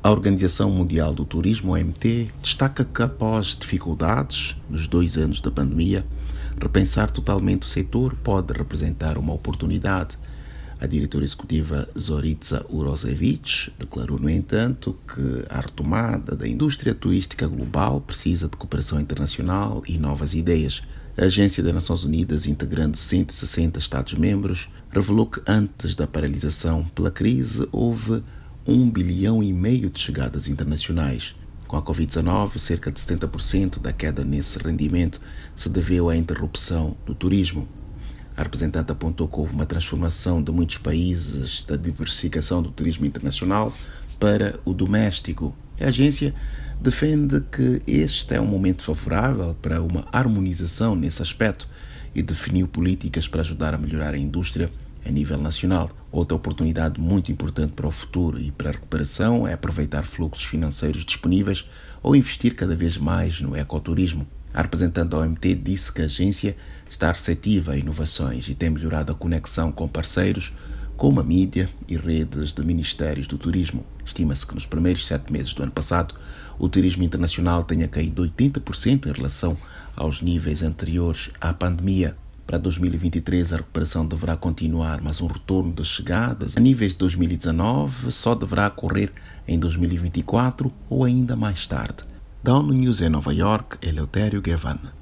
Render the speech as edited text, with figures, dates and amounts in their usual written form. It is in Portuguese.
A Organização Mundial do Turismo, OMT, destaca que após dificuldades nos 2 anos da pandemia, repensar totalmente o setor pode representar uma oportunidade. A diretora executiva Zorica Urošević declarou, no entanto, que a retomada da indústria turística global precisa de cooperação internacional e novas ideias. A Agência das Nações Unidas, integrando 160 Estados-membros, revelou que antes da paralisação pela crise houve 1,5 bilhão de chegadas internacionais. Com a Covid-19, cerca de 70% da queda nesse rendimento se deveu à interrupção do turismo. A representante apontou que houve uma transformação de muitos países da diversificação do turismo internacional para o doméstico. A agência defende que este é um momento favorável para uma harmonização nesse aspecto e definiu políticas para ajudar a melhorar a indústria a nível nacional. Outra oportunidade muito importante para o futuro e para a recuperação é aproveitar fluxos financeiros disponíveis ou investir cada vez mais no ecoturismo. A representante da OMT disse que a agência está receptiva a inovações e tem melhorado a conexão com parceiros como a mídia e redes de ministérios do turismo. Estima-se que nos primeiros 7 meses do ano passado o turismo internacional tenha caído 80% em relação aos níveis anteriores à pandemia. Para 2023 a recuperação deverá continuar, mas um retorno das chegadas a níveis de 2019 só deverá ocorrer em 2024 ou ainda mais tarde. Da ONU News em Nova York, Eleutério Gavan.